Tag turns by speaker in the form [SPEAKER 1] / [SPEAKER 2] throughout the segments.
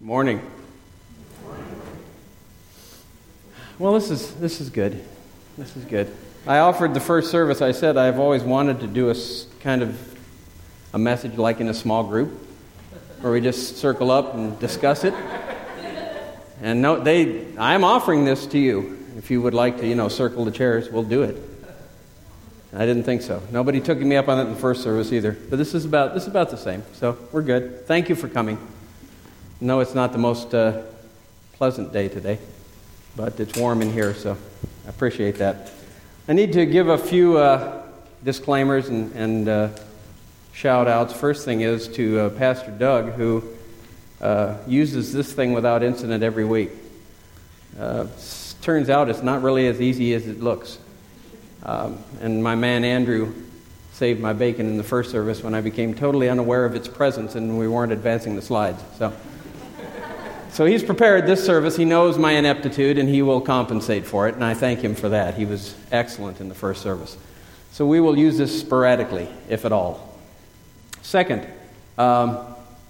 [SPEAKER 1] Morning. Well, this is good. This is good. I offered the first service. I said I've always wanted to do kind of a message like in a small group, where we just circle up and discuss it. And I'm offering this to you. If you would like to, circle the chairs, we'll do it. I didn't think so. Nobody took me up on it in the first service either. But this is about the same. So we're good. Thank you for coming. No, it's not the most pleasant day today, but it's warm in here, so I appreciate that. I need to give a few disclaimers and shout-outs. First thing is to Pastor Doug, who uses this thing without incident every week. Turns out it's not really as easy as it looks. And my man Andrew saved my bacon in the first service when I became totally unaware of its presence and we weren't advancing the slides. So he's prepared this service. He knows my ineptitude, and he will compensate for it, and I thank him for that. He was excellent in the first service. So we will use this sporadically, if at all. Second, I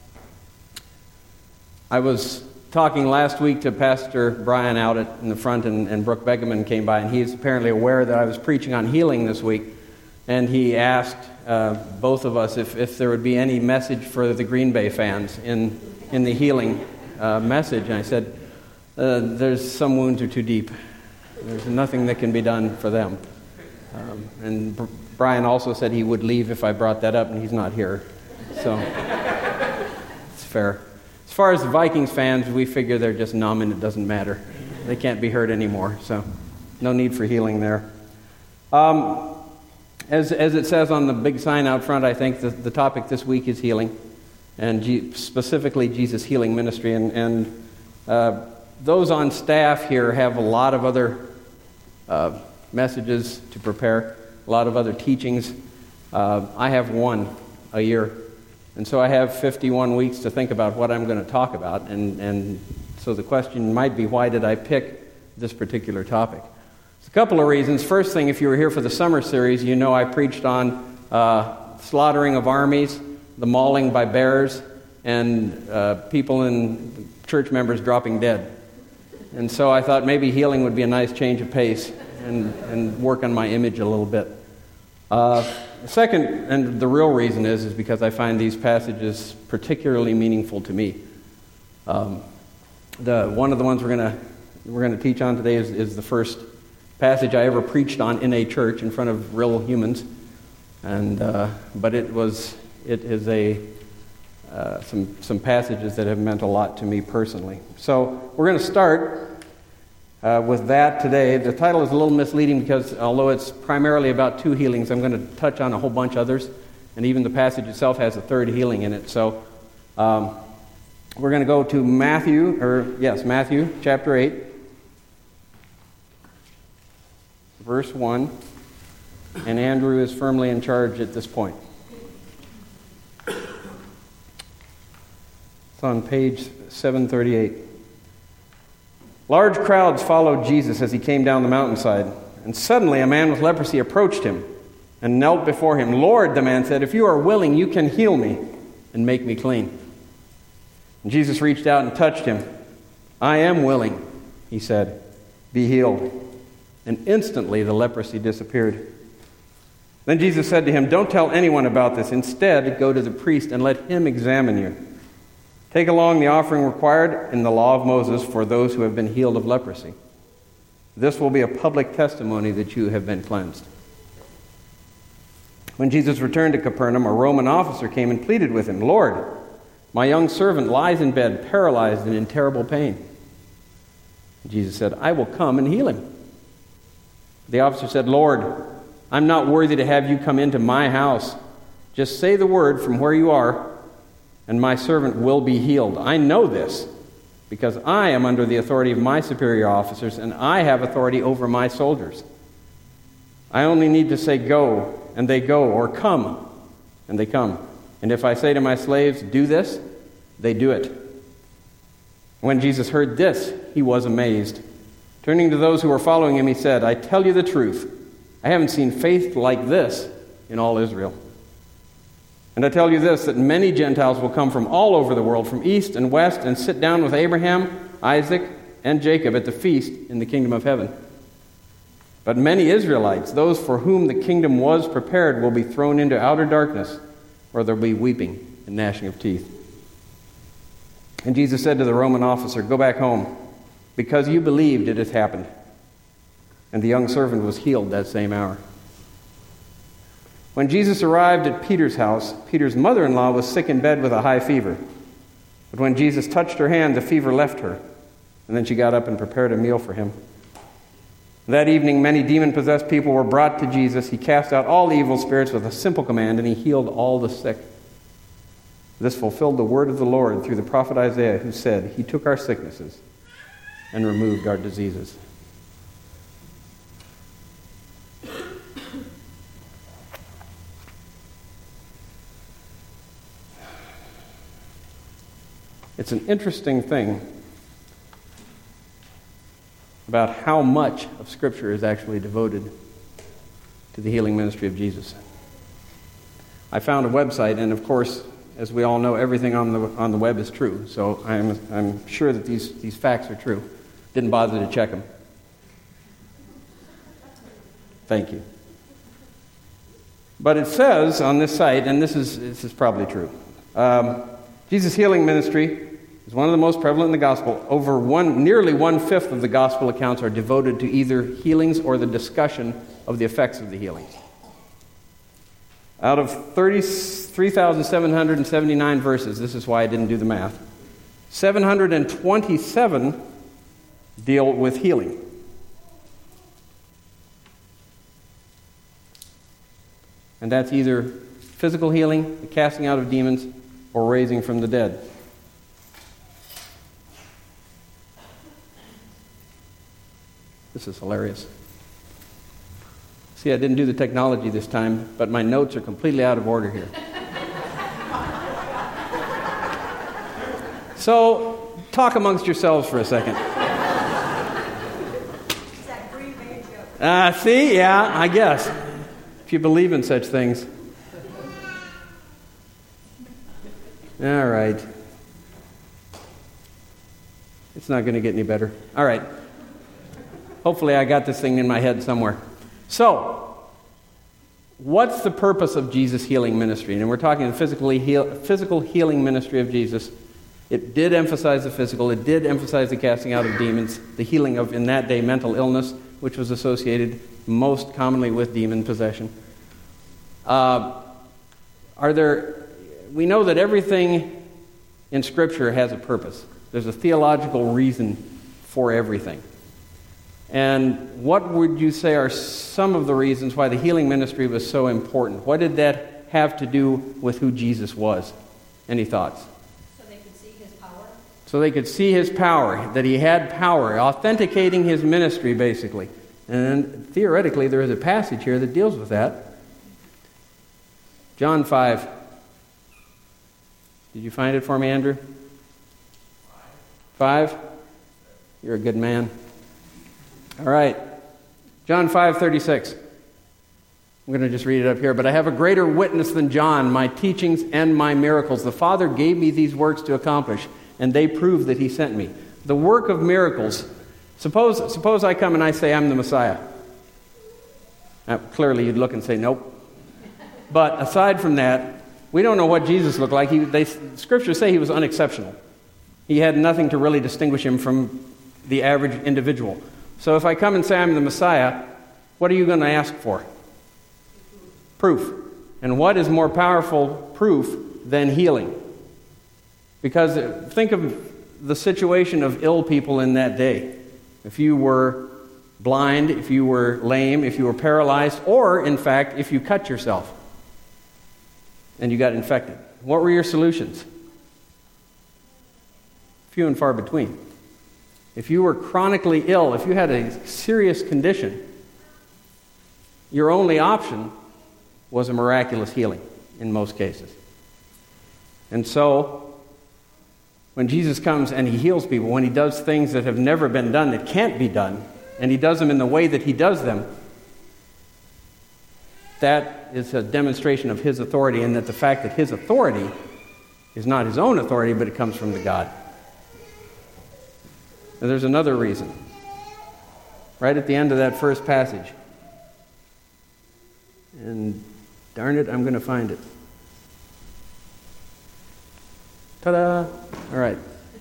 [SPEAKER 1] was talking last week to Pastor Brian out in the front, and Brooke Begeman came by, and he is apparently aware that I was preaching on healing this week, and he asked both of us if there would be any message for the Green Bay fans in the healing message, and I said, there's some wounds are too deep. There's nothing that can be done for them. And Brian also said he would leave if I brought that up, and he's not here. So it's fair. As far as the Vikings fans, we figure they're just numb and it doesn't matter. They can't be hurt anymore, so no need for healing there. As it says on the big sign out front, I think the topic this week is healing. And specifically Jesus Healing Ministry. And those on staff here have a lot of other messages to prepare, a lot of other teachings. I have one a year. And so I have 51 weeks to think about what I'm going to talk about. And so the question might be, why did I pick this particular topic? There's a couple of reasons. First thing, if you were here for the summer series, you know I preached on slaughtering of armies, the mauling by bears, and people and church members dropping dead. And so I thought maybe healing would be a nice change of pace and work on my image a little bit. Second, and the real reason is because I find these passages particularly meaningful to me. One of the ones we're going to teach on today is the first passage I ever preached on in a church in front of real humans, but it is some passages that have meant a lot to me personally. So we're going to start with that today. The title is a little misleading because although it's primarily about two healings, I'm going to touch on a whole bunch others, and even the passage itself has a third healing in it. So we're going to go to Matthew chapter 8, verse 1, and Andrew is firmly in charge at this point. On page 738. Large crowds followed Jesus as he came down the mountainside, and suddenly a man with leprosy approached him and knelt before him. "Lord," the man said, "if you are willing, you can heal me and make me clean." And Jesus reached out and touched him. "I am willing," he said, "be healed." And instantly the leprosy disappeared. Then Jesus said to him, "Don't tell anyone about this. Instead, go to the priest and let him examine you. Take along the offering required in the law of Moses for those who have been healed of leprosy. This will be a public testimony that you have been cleansed." When Jesus returned to Capernaum, a Roman officer came and pleaded with him, "Lord, my young servant lies in bed, paralyzed and in terrible pain." Jesus said, "I will come and heal him." The officer said, "Lord, I'm not worthy to have you come into my house. Just say the word from where you are, and my servant will be healed. I know this because I am under the authority of my superior officers, and I have authority over my soldiers. I only need to say go, and they go, or come, and they come. And if I say to my slaves, do this, they do it." When Jesus heard this, he was amazed. Turning to those who were following him, he said, "I tell you the truth, I haven't seen faith like this in all Israel." And I tell you this, that many Gentiles will come from all over the world, from east and west, and sit down with Abraham, Isaac, and Jacob at the feast in the kingdom of heaven. But many Israelites, those for whom the kingdom was prepared, will be thrown into outer darkness, where there will be weeping and gnashing of teeth. And Jesus said to the Roman officer, "Go back home, because you believed it has happened." And the young servant was healed that same hour. When Jesus arrived at Peter's house, Peter's mother-in-law was sick in bed with a high fever. But when Jesus touched her hand, the fever left her, and then she got up and prepared a meal for him. That evening, many demon-possessed people were brought to Jesus. He cast out all the evil spirits with a simple command, and he healed all the sick. This fulfilled the word of the Lord through the prophet Isaiah, who said, "He took our sicknesses and removed our diseases." It's an interesting thing about how much of Scripture is actually devoted to the healing ministry of Jesus. I found a website, and of course, as we all know, everything on the web is true. So I'm sure that these facts are true. Didn't bother to check them. Thank you. But it says on this site, and this is probably true. Jesus' healing ministry is one of the most prevalent in the gospel. Nearly one-fifth of the gospel accounts are devoted to either healings or the discussion of the effects of the healings. Out of 33,779 verses, this is why I didn't do the math, 727 deal with healing. And that's either physical healing, the casting out of demons, or raising from the dead. This is hilarious. See, I didn't do the technology this time, but my notes are completely out of order here. So, talk amongst yourselves for a second. See? Yeah, I guess. If you believe in such things. All right. It's not going to get any better. All right. Hopefully I got this thing in my head somewhere. So, what's the purpose of Jesus' healing ministry? And we're talking the physical healing ministry of Jesus. It did emphasize the physical. It did emphasize the casting out of demons, the healing of, in that day, mental illness, which was associated most commonly with demon possession. We know that everything in Scripture has a purpose. There's a theological reason for everything. And what would you say are some of the reasons why the healing ministry was so important? What did that have to do with who Jesus was? Any thoughts?
[SPEAKER 2] So they could see his power.
[SPEAKER 1] So they could see his power, that he had power, authenticating his ministry, basically. And theoretically, there is a passage here that deals with that. John 5. Did you find it for me, Andrew? 5? You're a good man. All right. John 5:36. I'm going to just read it up here. "But I have a greater witness than John, my teachings and my miracles. The Father gave me these works to accomplish, and they prove that he sent me." The work of miracles. Suppose I come and I say I'm the Messiah. Clearly you'd look and say, nope. But aside from that, we don't know what Jesus looked like. Scriptures say he was unexceptional. He had nothing to really distinguish him from the average individual. So if I come and say I'm the Messiah, what are you going to ask for? Proof. And what is more powerful proof than healing? Because think of the situation of ill people in that day. If you were blind, if you were lame, if you were paralyzed, or, in fact, if you cut yourself and you got infected, what were your solutions? Few and far between. If you were chronically ill, if you had a serious condition, your only option was a miraculous healing in most cases. And so, when Jesus comes and he heals people, when he does things that have never been done, that can't be done, and he does them in the way that he does them, that is a demonstration of his authority, and that the fact that his authority is not his own authority, but it comes from the God. And there's another reason. Right at the end of that first passage. And darn it, I'm going to find it. Ta-da! All right.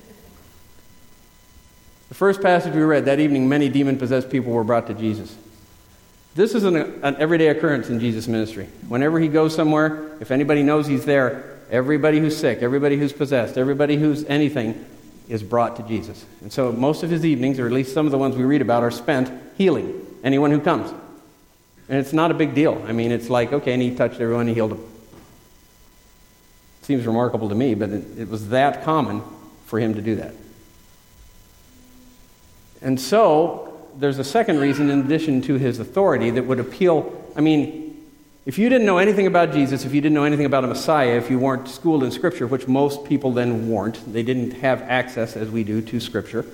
[SPEAKER 1] The first passage we read, that evening many demon-possessed people were brought to Jesus. This is an everyday occurrence in Jesus' ministry. Whenever he goes somewhere, if anybody knows he's there, everybody who's sick, everybody who's possessed, everybody who's anything is brought to Jesus. And so most of his evenings, or at least some of the ones we read about, are spent healing anyone who comes. And it's not a big deal. I mean, it's like, okay, and he touched everyone, he healed them. Seems remarkable to me, but it was that common for him to do that. And so, there's a second reason in addition to his authority that would appeal. I mean, if you didn't know anything about Jesus, if you didn't know anything about a Messiah, if you weren't schooled in Scripture, which most people then weren't, they didn't have access, as we do, to Scripture.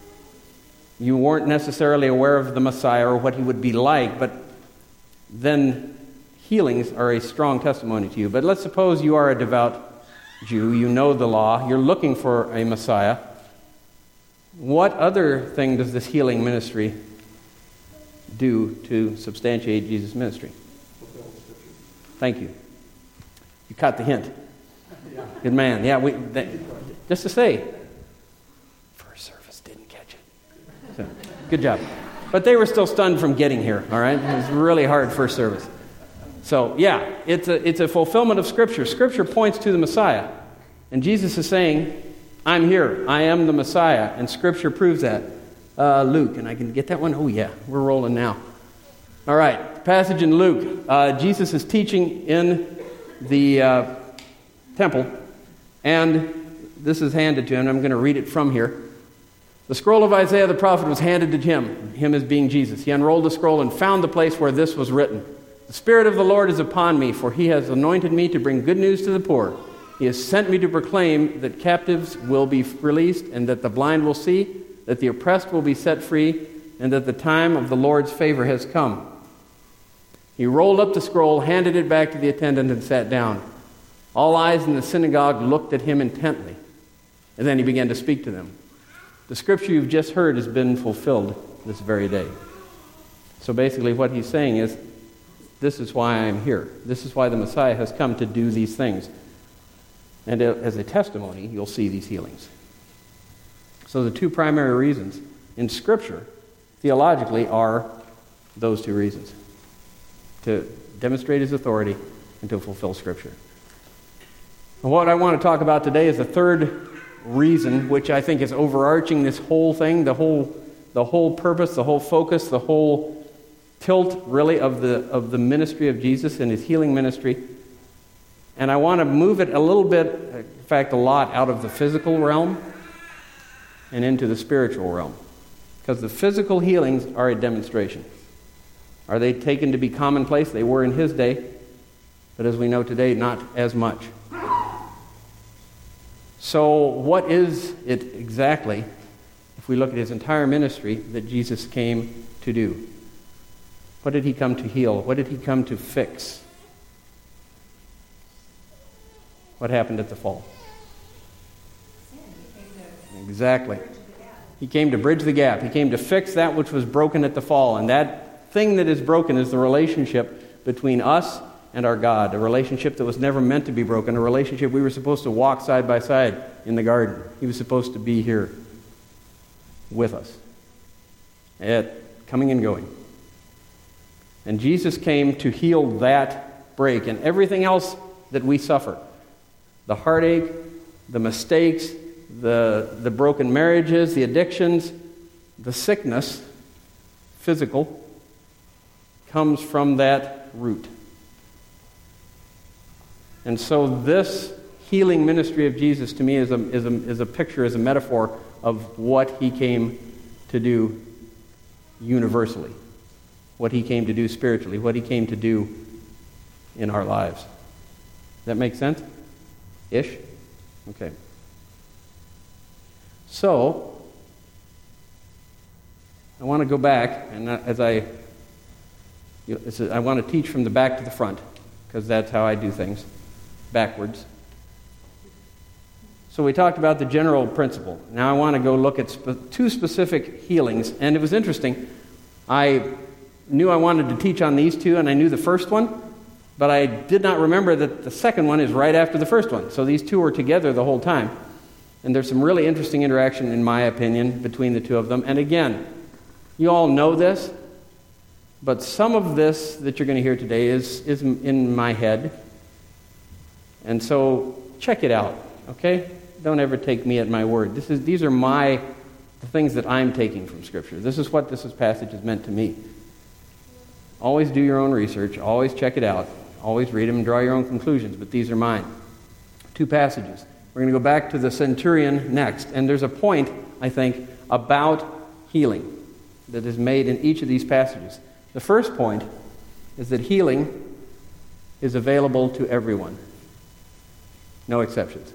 [SPEAKER 1] You weren't necessarily aware of the Messiah or what he would be like, but then healings are a strong testimony to you. But let's suppose you are a devout Jew, you know the law, you're looking for a Messiah. What other thing does this healing ministry do to substantiate Jesus' ministry? Thank you. You caught the hint. Good man. Yeah, just to say, first service didn't catch it. So, good job. But they were still stunned from getting here, all right? It was really hard first service. So, yeah, it's a fulfillment of Scripture. Scripture points to the Messiah. And Jesus is saying, I'm here. I am the Messiah. And Scripture proves that. Luke, and I can get that one? Oh, yeah, we're rolling now. All right, passage in Luke. Jesus is teaching in the temple, and this is handed to him. I'm going to read it from here. The scroll of Isaiah the prophet was handed to him as being Jesus. He unrolled the scroll and found the place where this was written. The Spirit of the Lord is upon me, for he has anointed me to bring good news to the poor. He has sent me to proclaim that captives will be released, and that the blind will see, that the oppressed will be set free, and that the time of the Lord's favor has come. He rolled up the scroll, handed it back to the attendant, and sat down. All eyes in the synagogue looked at him intently, and then he began to speak to them. The scripture you've just heard has been fulfilled this very day. So basically what he's saying is, this is why I'm here. This is why the Messiah has come to do these things. And as a testimony, you'll see these healings. So the two primary reasons in Scripture, theologically, are those two reasons. To demonstrate his authority and to fulfill Scripture. And what I want to talk about today is the third reason, which I think is overarching this whole thing, the whole purpose, the whole focus, the whole tilt, really, of the ministry of Jesus and his healing ministry. And I want to move it a little bit, in fact, a lot, out of the physical realm and into the spiritual realm. Because the physical healings are a demonstration. Are they taken to be commonplace? They were in his day, but as we know today, not as much. So what is it exactly, if we look at his entire ministry, that Jesus came to do? What did he come to heal? What did he come to fix? What happened at the fall? Exactly. He came to bridge the gap. He came to fix that which was broken at the fall. And that thing that is broken is the relationship between us and our God, a relationship that was never meant to be broken, a relationship we were supposed to walk side by side in the garden. He was supposed to be here with us, coming and going. And Jesus came to heal that break and everything else that we suffer. The heartache, the mistakes, the broken marriages, the addictions, the sickness, physical, comes from that root. And so this healing ministry of Jesus to me is a picture, is a metaphor of what he came to do universally, what he came to do spiritually, what he came to do in our lives. Does that make sense? Ish? Okay. So, I want to go back, and as I I want to teach from the back to the front, because that's how I do things, backwards. So we talked about the general principle. Now I want to go look at two specific healings, and it was interesting. I knew I wanted to teach on these two, and I knew the first one, but I did not remember that the second one is right after the first one. So these two were together the whole time. And there's some really interesting interaction, in my opinion, between the two of them. And again, you all know this, but some of this that you're going to hear today is in my head. And so check it out, okay? Don't ever take me at my word. These are the things that I'm taking from Scripture. This is what this passage is meant to me. Always do your own research. Always check it out. Always read them and draw your own conclusions, but these are mine. Two passages. We're going to go back to the centurion next, and there's a point, I think, about healing that is made in each of these passages. The first point is that healing is available to everyone. No exceptions.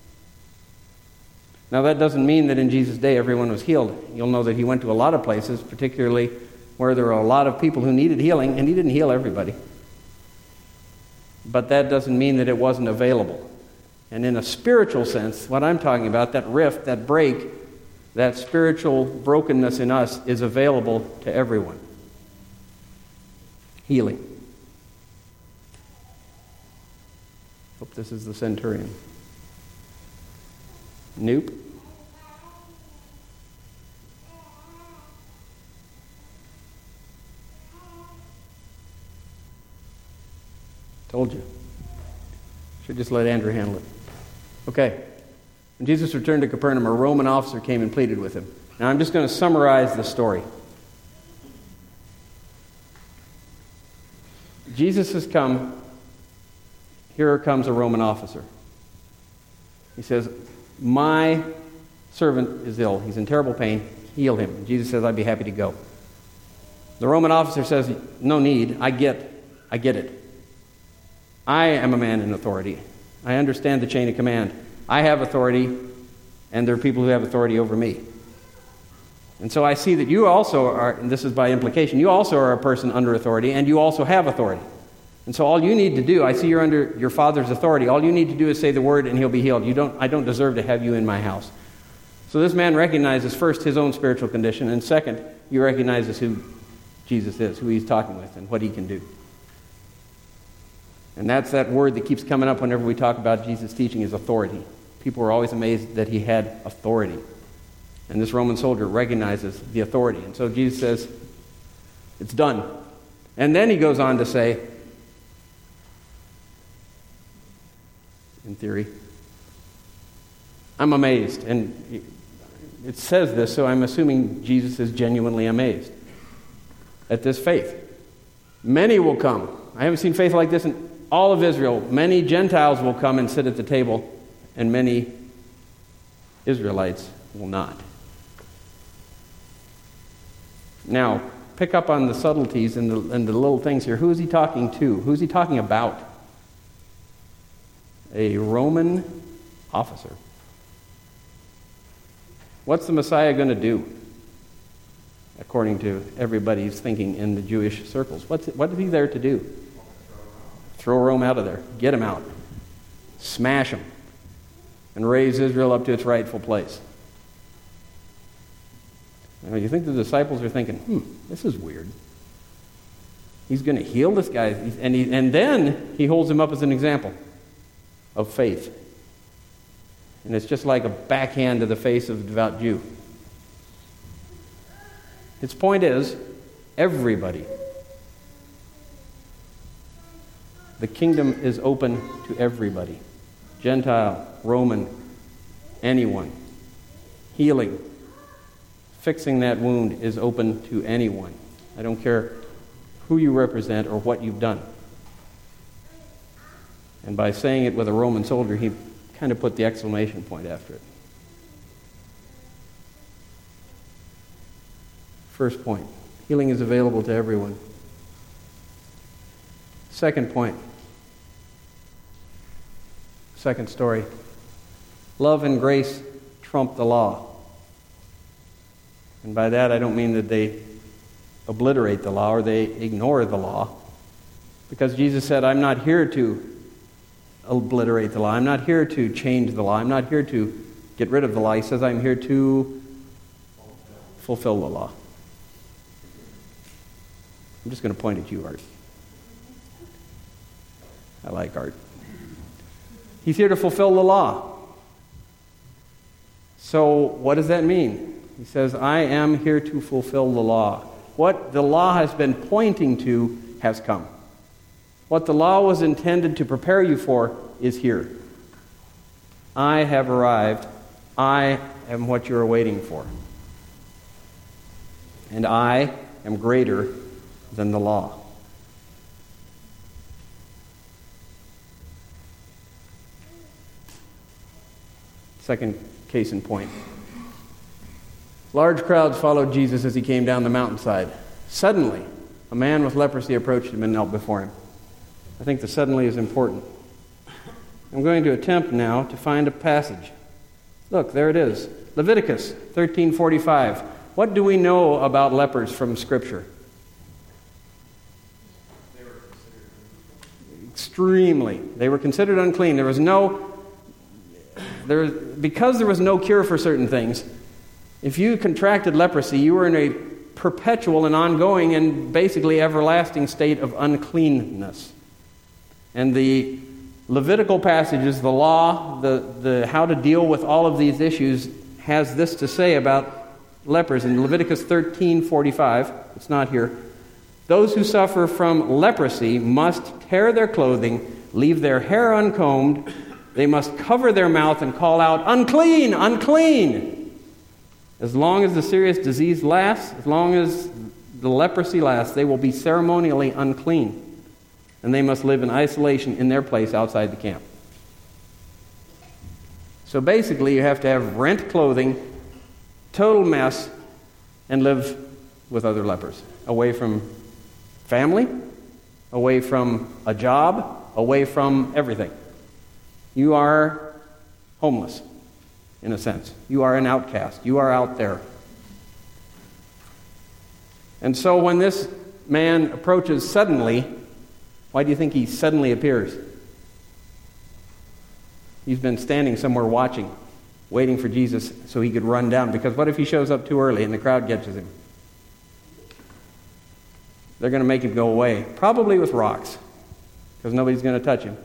[SPEAKER 1] Now that doesn't mean that in Jesus' day everyone was healed. You'll know that he went to a lot of places, particularly where there were a lot of people who needed healing, and he didn't heal everybody. But that doesn't mean that it wasn't available. And in a spiritual sense, what I'm talking about, that rift, that break, that spiritual brokenness in us is available to everyone. Healing. Hope this is the centurion. Nope. Told you. Should just let Andrew handle it. Okay. When Jesus returned to Capernaum, a Roman officer came and pleaded with him. Now I'm just going to summarize the story. Jesus has come. Here comes a Roman officer. He says, my servant is ill. He's in terrible pain. Heal him. And Jesus says, I'd be happy to go. The Roman officer says, no need. I get it. I am a man in authority. I understand the chain of command. I have authority, and there are people who have authority over me. And so I see that you also are, and this is by implication, you also are a person under authority, and you also have authority. And so all you need to do, I see you're under your Father's authority, all you need to do is say the word and he'll be healed. I don't deserve to have you in my house. So this man recognizes first his own spiritual condition, and second, he recognizes who Jesus is, who he's talking with, and what he can do. And that's that word that keeps coming up whenever we talk about Jesus' teaching is authority. People were always amazed that he had authority. And this Roman soldier recognizes the authority. And so Jesus says, it's done. And then he goes on to say, in theory, I'm amazed. And it says this, so I'm assuming Jesus is genuinely amazed at this faith. Many will come. I haven't seen faith like this in all of Israel. Many Gentiles will come and sit at the table, and many Israelites will not. Now, pick up on the subtleties and the little things here. Who is he talking to? Who is he talking about? A Roman officer. What's the Messiah going to do? According to everybody's thinking in the Jewish circles. What is he there to do? Throw Rome out of there. Get him out. Smash him. And raise Israel up to its rightful place. Now, you think the disciples are thinking, this is weird. He's going to heal this guy. And then he holds him up as an example of faith. And it's just like a backhand to the face of a devout Jew. His point is, everybody. The kingdom is open to everybody. Gentile, Roman, anyone. Healing, fixing that wound is open to anyone. I don't care who you represent or what you've done. And by saying it with a Roman soldier, he kind of put the exclamation point after it. First point, healing is available to everyone. Second point, second story, love and grace trump the law. And by that I don't mean that they obliterate the law or they ignore the law. Because Jesus said, I'm not here to obliterate the law. I'm not here to change the law. I'm not here to get rid of the law. He says, I'm here to fulfill the law. I'm just going to point at you, Art. I like Art. He's here to fulfill the law. So what does that mean? He says, I am here to fulfill the law. What the law has been pointing to has come. What the law was intended to prepare you for is here. I have arrived. I am what you are waiting for. And I am greater than the law. Second case in point. Large crowds followed Jesus as he came down the mountainside. Suddenly, a man with leprosy approached him and knelt before him. I think the suddenly is important. I'm going to attempt now to find a passage. Look, there it is. Leviticus 13:45. What do we know about lepers from Scripture? Extremely. They were considered unclean. Because there was no cure for certain things, if you contracted leprosy, you were in a perpetual and ongoing and basically everlasting state of uncleanness. And the Levitical passages, the law, the how to deal with all of these issues, has this to say about lepers. In Leviticus 13:45, it's not here, those who suffer from leprosy must tear their clothing, leave their hair uncombed, they must cover their mouth and call out, unclean, unclean. As long as the serious disease lasts, as long as the leprosy lasts, they will be ceremonially unclean. And they must live in isolation in their place outside the camp. So basically, you have to have rent clothing, total mess, and live with other lepers. Away from family, away from a job, away from everything. You are homeless, in a sense. You are an outcast. You are out there. And so when this man approaches suddenly, why do you think he suddenly appears? He's been standing somewhere watching, waiting for Jesus so he could run down. Because what if he shows up too early and the crowd catches him? They're going to make him go away, probably with rocks, because nobody's going to touch him.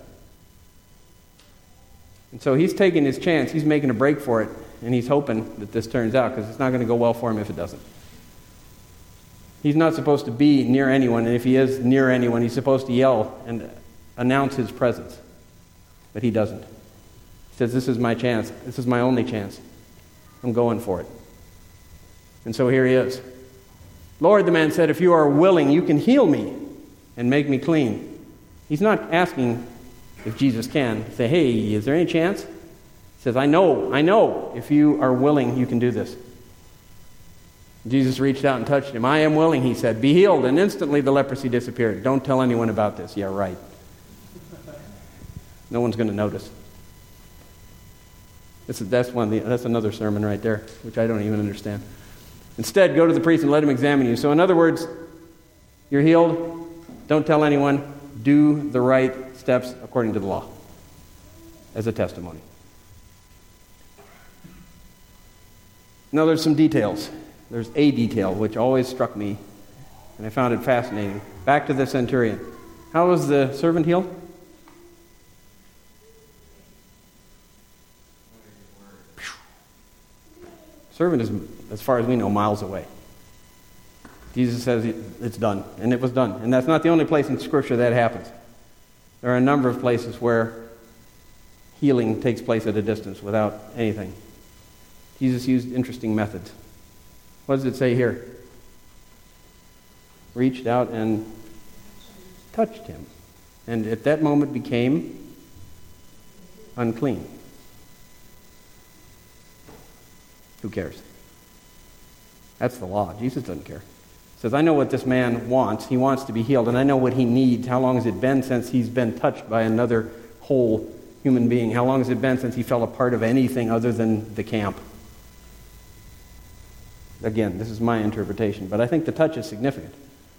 [SPEAKER 1] And so he's taking his chance. He's making a break for it, and he's hoping that this turns out, because it's not going to go well for him if it doesn't. He's not supposed to be near anyone, and if he is near anyone, he's supposed to yell and announce his presence. But he doesn't. He says, this is my chance. This is my only chance. I'm going for it. And so here he is. Lord, the man said, if you are willing, you can heal me and make me clean. He's not asking if Jesus can. Say, hey, is there any chance? He says, I know. If you are willing, you can do this. Jesus reached out and touched him. I am willing, he said. Be healed. And instantly the leprosy disappeared. Don't tell anyone about this. Yeah, right. No one's going to notice. That's another sermon right there, which I don't even understand. Instead, go to the priest and let him examine you. So in other words, you're healed. Don't tell anyone. Do the right steps according to the law as a testimony. Now there's some details. There's a detail which always struck me, and I found it fascinating. Back to the centurion. How was the servant healed? Servant is, as far as we know, miles away. Jesus says it's done, and it was done. And that's not the only place in Scripture that happens. There are a number of places where healing takes place at a distance without anything. Jesus used interesting methods. What does it say here? Reached out and touched him, and at that moment became unclean. Who cares? That's the law. Jesus doesn't care. He says, I know what this man wants. He wants to be healed, and I know what he needs. How long has it been since he's been touched by another whole human being? How long has it been since he felt a part of anything other than the camp? Again, this is my interpretation, but I think the touch is significant.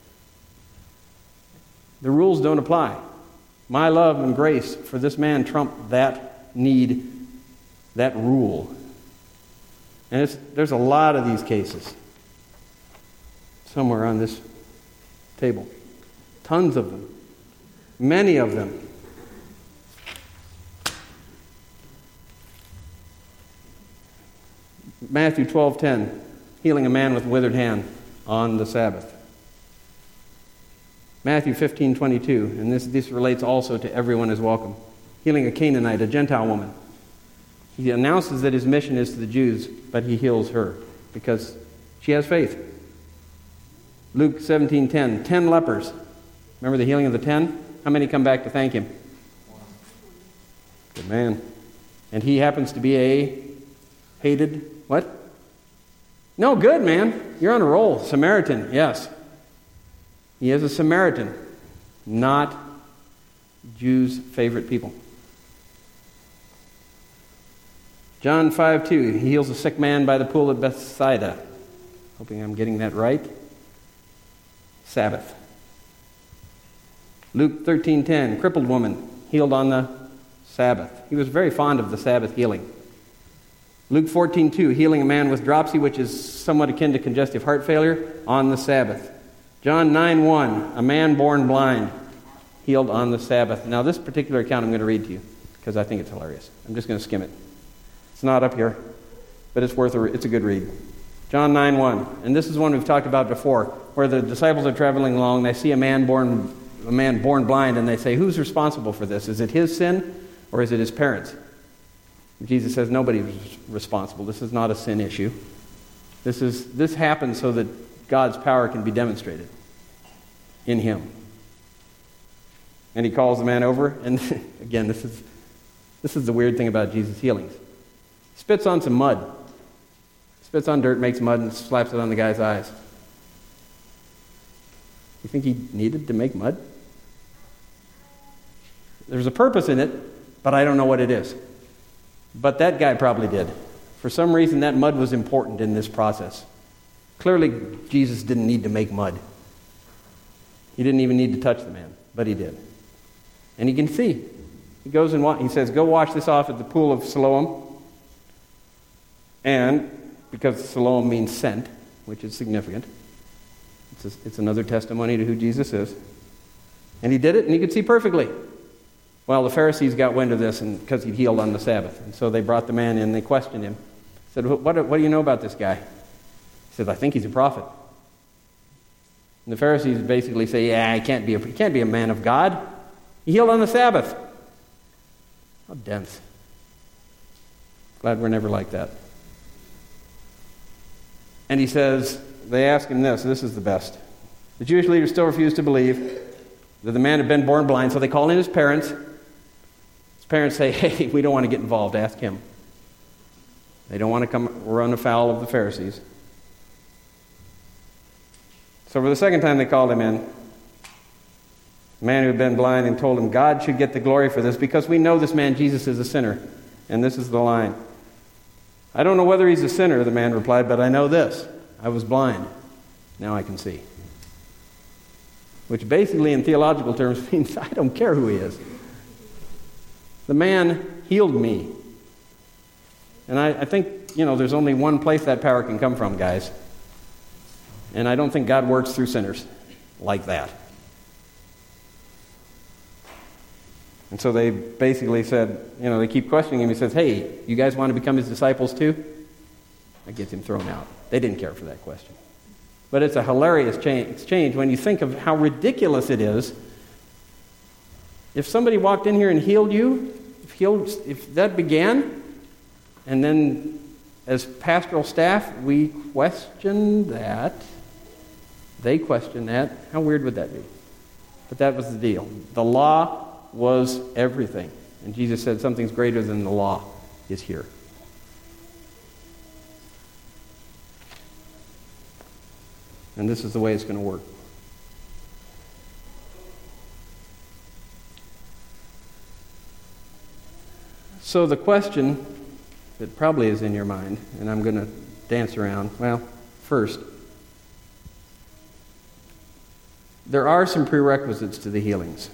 [SPEAKER 1] The rules don't apply. My love and grace for this man trump that need, that rule. And there's a lot of these cases somewhere on this table. Tons of them. Many of them. Matthew 12:10, healing a man with a withered hand on the Sabbath. Matthew 15:22, and this relates also to everyone is welcome. Healing a Canaanite, a Gentile woman. He announces that his mission is to the Jews, but he heals her because she has faith. Luke 17:10, 10 lepers. Remember the healing of the 10? How many come back to thank him? Good man. And he happens to be a hated, what? No, good man. You're on a roll. Samaritan, yes. He is a Samaritan, not Jews' favorite people. John 5:2, he heals a sick man by the pool of Bethsaida. Hoping I'm getting that right. Sabbath. Luke 13:10, crippled woman healed on the Sabbath. He was very fond of the Sabbath healing. Luke 14:2, healing a man with dropsy, which is somewhat akin to congestive heart failure, on the Sabbath. John 9:1, a man born blind healed on the Sabbath. Now this particular account I'm going to read to you because I think it's hilarious. I'm just going to skim it. It's not up here, but it's a good read. John 9:1, and this is one we've talked about before, where the disciples are traveling along, they see a man born blind, and they say, who's responsible for this? Is it his sin or is it his parents? Jesus says nobody's responsible. This is not a sin issue. This happens so that God's power can be demonstrated in him. And he calls the man over, and again, this is the weird thing about Jesus' healings. Spits on some mud. Spits on dirt, makes mud, and slaps it on the guy's eyes. You think he needed to make mud? There's a purpose in it, but I don't know what it is. But that guy probably did. For some reason, that mud was important in this process. Clearly, Jesus didn't need to make mud. He didn't even need to touch the man, but he did. And he can see. He goes and he says, go wash this off at the pool of Siloam. And because Siloam means sent, which is significant, it's another testimony to who Jesus is. And he did it, and he could see perfectly. Well, the Pharisees got wind of this because he healed on the Sabbath. And so they brought the man in, they questioned him. Said, what do you know about this guy? He said, I think he's a prophet. And the Pharisees basically say, yeah, he can't be a man of God. He healed on the Sabbath. How dense. Glad we're never like that. And he says, they ask him this is the best. The Jewish leaders still refuse to believe that the man had been born blind, so they call in his parents. His parents say, hey, we don't want to get involved, ask him. They don't want to come run afoul of the Pharisees. So for the second time they called him in. The man who had been blind, and told him God should get the glory for this because we know this man Jesus is a sinner. And this is the line. I don't know whether he's a sinner, the man replied, but I know this. I was blind. Now I can see. Which basically in theological terms means I don't care who he is. The man healed me. And I think, there's only one place that power can come from, guys. And I don't think God works through sinners like that. And so they basically said, they keep questioning him. He says, hey, you guys want to become his disciples too? That gets him thrown out. They didn't care for that question. But it's a hilarious exchange when you think of how ridiculous it is. If somebody walked in here and healed you, if that began, and then as pastoral staff, we question that, they question that, how weird would that be? But that was the deal. The law was everything. And Jesus said something's greater than the law is here. And this is the way it's going to work. So the question that probably is in your mind, and I'm going to dance around, First, there are some prerequisites to the healings.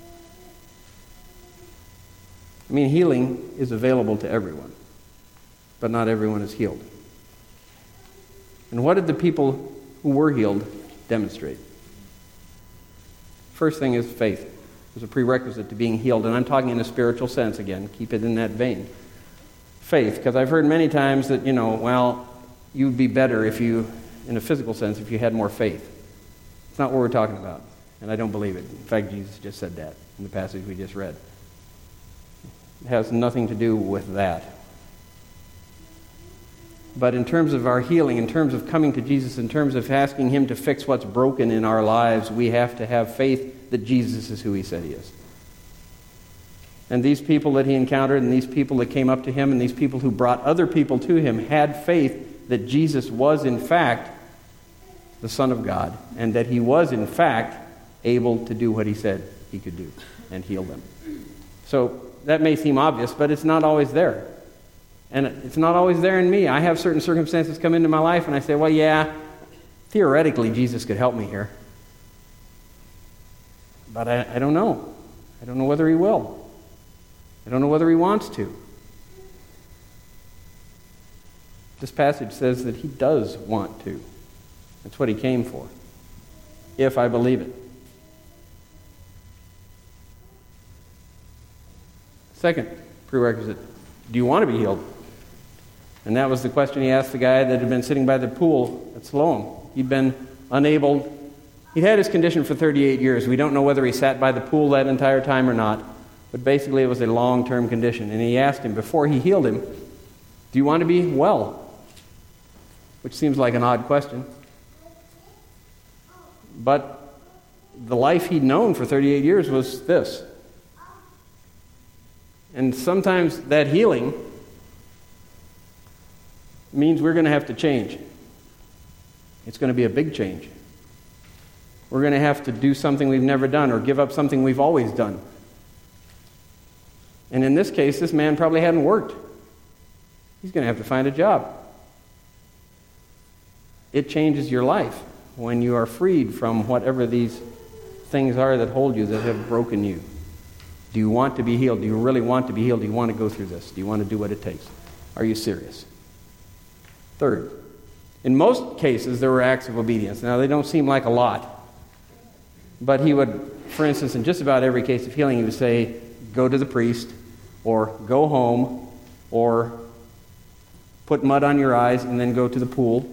[SPEAKER 1] I mean, healing is available to everyone, but not everyone is healed. And what did the people who were healed demonstrate? First thing is faith. There's a prerequisite to being healed, and I'm talking in a spiritual sense again. Keep it in that vein. Faith, because I've heard many times that, you'd be better if you, in a physical sense, if you had more faith. It's not what we're talking about, and I don't believe it. In fact, Jesus just said that in the passage we just read. It has nothing to do with that. But in terms of our healing, in terms of coming to Jesus, in terms of asking Him to fix what's broken in our lives, we have to have faith that Jesus is who He said He is. And these people that He encountered, and these people that came up to Him, and these people who brought other people to Him had faith that Jesus was in fact the Son of God, and that He was in fact able to do what He said He could do, and heal them. So that may seem obvious, but it's not always there. And it's not always there in me. I have certain circumstances come into my life, and I say, well, yeah, theoretically Jesus could help me here. But I don't know. I don't know whether He will. I don't know whether He wants to. This passage says that He does want to. That's what He came for, if I believe it. Second prerequisite, do you want to be healed? And that was the question He asked the guy that had been sitting by the pool at Siloam. He'd been unable. He'd had his condition for 38 years. We don't know whether he sat by the pool that entire time or not, but basically it was a long-term condition. And He asked him, before He healed him, do you want to be well? Which seems like an odd question. But the life he'd known for 38 years was this. And sometimes that healing means we're going to have to change. It's going to be a big change. We're going to have to do something we've never done or give up something we've always done. And in this case, this man probably hadn't worked. He's going to have to find a job. It changes your life when you are freed from whatever these things are that hold you, that have broken you. Do you want to be healed? Do you really want to be healed? Do you want to go through this? Do you want to do what it takes? Are you serious? Third, in most cases, there were acts of obedience. Now, they don't seem like a lot. But he would, for instance, in just about every case of healing, he would say, go to the priest, or go home, or put mud on your eyes and then go to the pool.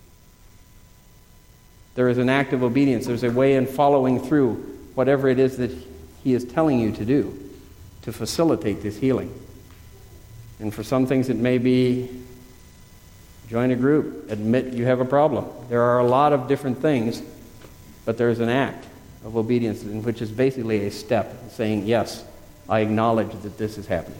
[SPEAKER 1] There is an act of obedience. There's a way in following through whatever it is that He is telling you to do to facilitate this healing. And for some things it may be join a group, admit you have a problem. There are a lot of different things, but there's an act of obedience, which is basically a step saying, yes, I acknowledge that this is happening.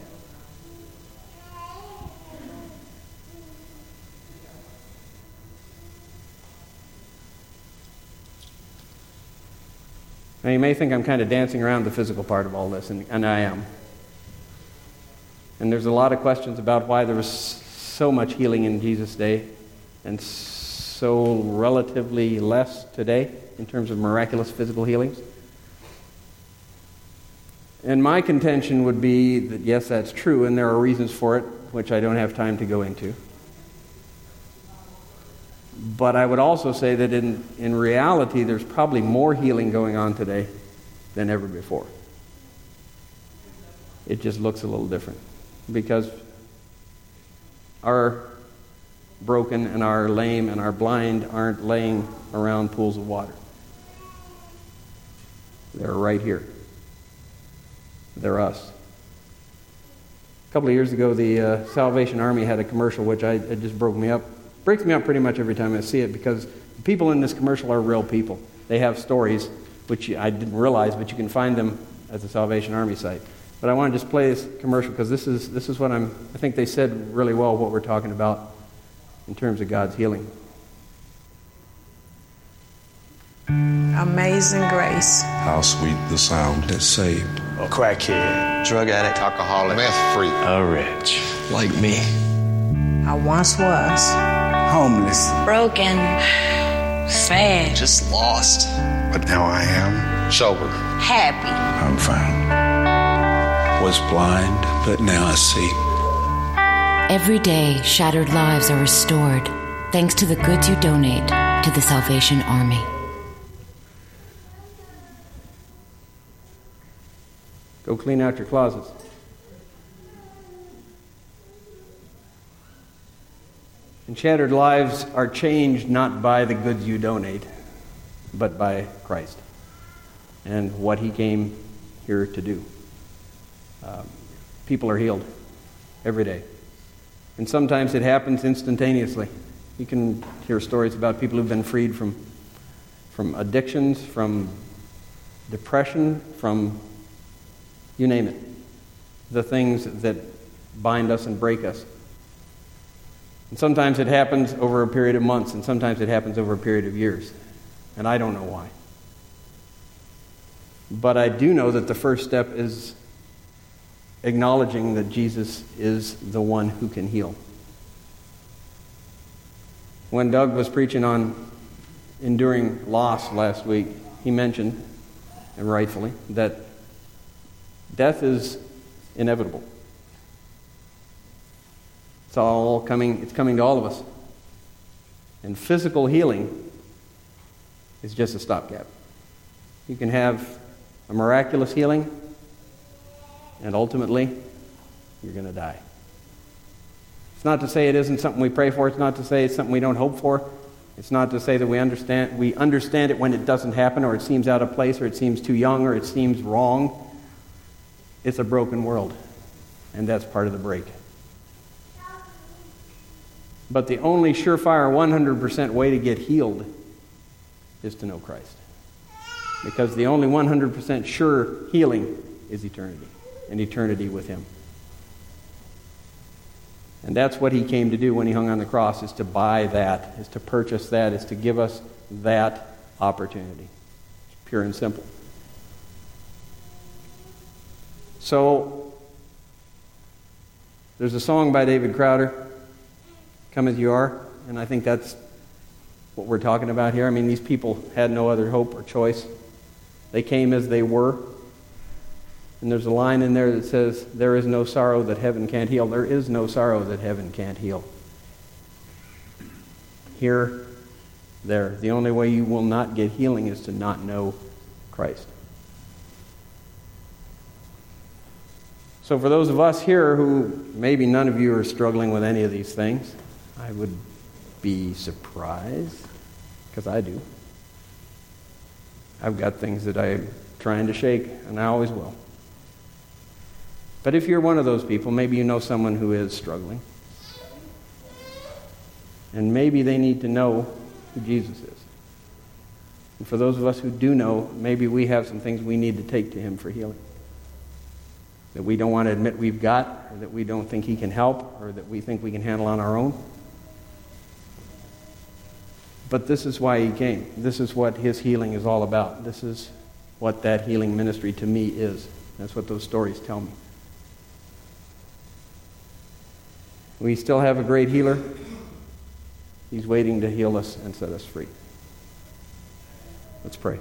[SPEAKER 1] Now, you may think I'm kind of dancing around the physical part of all this, and I am. And there's a lot of questions about why there was so much healing in Jesus' day and so relatively less today in terms of miraculous physical healings. And my contention would be that, yes, that's true, and there are reasons for it, which I don't have time to go into. But I would also say that in reality, there's probably more healing going on today than ever before. It just looks a little different because our broken and our lame and our blind aren't laying around pools of water. They're right here. They're us. A couple of years ago, the Salvation Army had a commercial which it just breaks me up pretty much every time I see it, because the people in this commercial are real people. They have stories, which I didn't realize, but you can find them at the Salvation Army site. But I want to just play this commercial because this is what I think they said really well what we're talking about in terms of God's healing.
[SPEAKER 3] Amazing grace.
[SPEAKER 4] How sweet the sound that saved
[SPEAKER 5] a crackhead,
[SPEAKER 6] drug addict, alcoholic, meth freak,
[SPEAKER 5] a wretch
[SPEAKER 3] like me. I once was homeless,
[SPEAKER 5] broken, sad,
[SPEAKER 6] just lost.
[SPEAKER 4] But now I am
[SPEAKER 6] Sober.
[SPEAKER 5] happy.
[SPEAKER 4] I'm found. Was blind, but now I see.
[SPEAKER 7] Every day, shattered lives are restored thanks to the goods you donate to the Salvation Army.
[SPEAKER 1] Go clean out your closets. And shattered lives are changed not by the goods you donate, but by Christ and what he came here to do. People are healed every day. And sometimes it happens instantaneously. You can hear stories about people who've been freed from addictions, from depression, from you name it. The things that bind us and break us. And sometimes it happens over a period of months, and sometimes it happens over a period of years. And I don't know why. But I do know that the first step is acknowledging that Jesus is the one who can heal. When Doug was preaching on enduring loss last week, he mentioned, and rightfully, that death is inevitable. It's coming to all of us. And physical healing is just a stopgap. You can have a miraculous healing, and ultimately, you're going to die. It's not to say it isn't something we pray for. It's not to say it's something we don't hope for. It's not to say that we understand it when it doesn't happen, or it seems out of place, or it seems too young, or it seems wrong. It's a broken world, and that's part of the break. But the only surefire 100% way to get healed is to know Christ. Because the only 100% sure healing is eternity, and eternity with him. And that's what he came to do when he hung on the cross, is to buy that, is to purchase that, is to give us that opportunity. Pure and simple. So, there's a song by David Crowder, Come As You Are, and I think that's what we're talking about here. I mean, these people had no other hope or choice. They came as they were. And there's a line in there that says, there is no sorrow that heaven can't heal. There is no sorrow that heaven can't heal. Here, there. The only way you will not get healing is to not know Christ. So for those of us here who, maybe none of you are struggling with any of these things, I would be surprised, because I do. I've got things that I'm trying to shake, and I always will. But if you're one of those people, maybe you know someone who is struggling. And maybe they need to know who Jesus is. And for those of us who do know, maybe we have some things we need to take to him for healing. That we don't want to admit we've got, or that we don't think he can help, or that we think we can handle on our own. But this is why he came. This is what his healing is all about. This is what that healing ministry to me is. That's what those stories tell me. We still have a great healer. He's waiting to heal us and set us free. Let's pray.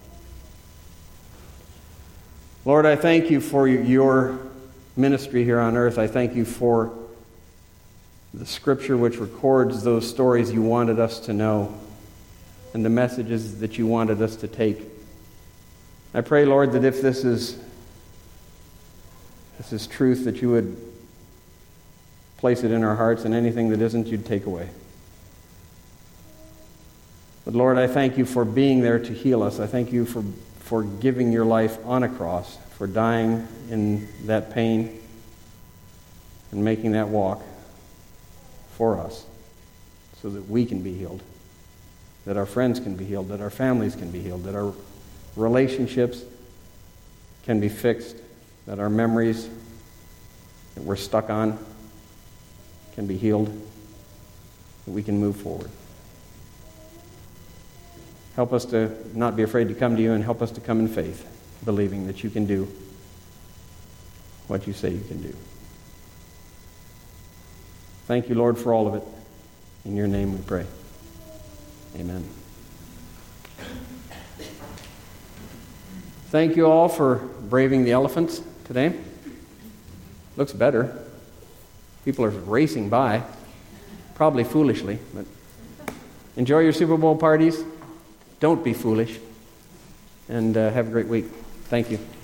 [SPEAKER 1] Lord, I thank you for your ministry here on earth. I thank you for the scripture which records those stories you wanted us to know and the messages that you wanted us to take. I pray, Lord, that if this is truth, that you would place it in our hearts, and anything that isn't, you'd take away. But Lord, I thank you for being there to heal us. I thank you for giving your life on a cross, for dying in that pain and making that walk for us so that we can be healed, that our friends can be healed, that our families can be healed, that our relationships can be fixed, that our memories that we're stuck on can be healed, that we can move forward. Help us to not be afraid to come to you, and help us to come in faith, believing that you can do what you say you can do. Thank you, Lord, for all of it. In your name we pray. Amen. Thank you all for braving the elephants today. Looks better. People are racing by, probably foolishly, but enjoy your Super Bowl parties. Don't be foolish. And have a great week. Thank you.